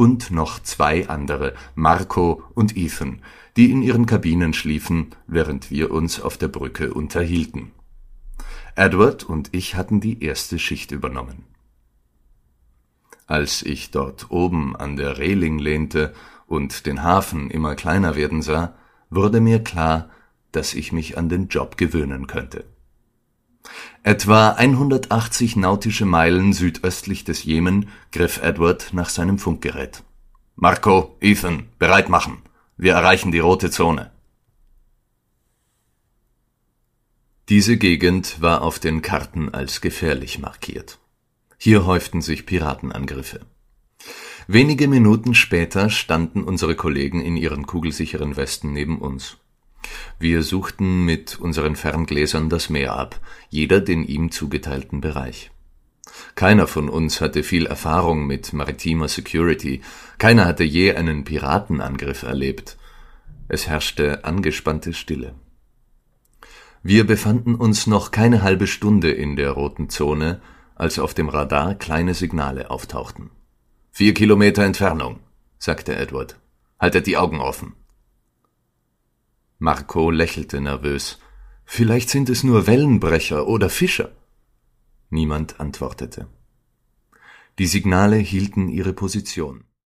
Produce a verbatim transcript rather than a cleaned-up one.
und noch zwei andere, Marco und Ethan, die in ihren Kabinen schliefen, während wir uns auf der Brücke unterhielten. Edward und ich hatten die erste Schicht übernommen. Als ich dort oben an der Reling lehnte und den Hafen immer kleiner werden sah, wurde mir klar, dass ich mich an den Job gewöhnen könnte. Etwa hundertachtzig nautische Meilen südöstlich des Jemen griff Edward nach seinem Funkgerät. »Marco, Ethan, bereit machen. Wir erreichen die rote Zone.« Diese Gegend war auf den Karten als gefährlich markiert. Hier häuften sich Piratenangriffe. Wenige Minuten später standen unsere Kollegen in ihren kugelsicheren Westen neben uns. Wir suchten mit unseren Ferngläsern das Meer ab, jeder den ihm zugeteilten Bereich. Keiner von uns hatte viel Erfahrung mit maritimer Security, keiner hatte je einen Piratenangriff erlebt. Es herrschte angespannte Stille. Wir befanden uns noch keine halbe Stunde in der roten Zone, als auf dem Radar kleine Signale auftauchten. »Vier Kilometer Entfernung«, sagte Edward. »Haltet die Augen offen.« Marco lächelte nervös. »Vielleicht sind es nur Wellenbrecher oder Fischer.« Niemand antwortete. Die Signale hielten ihre Position.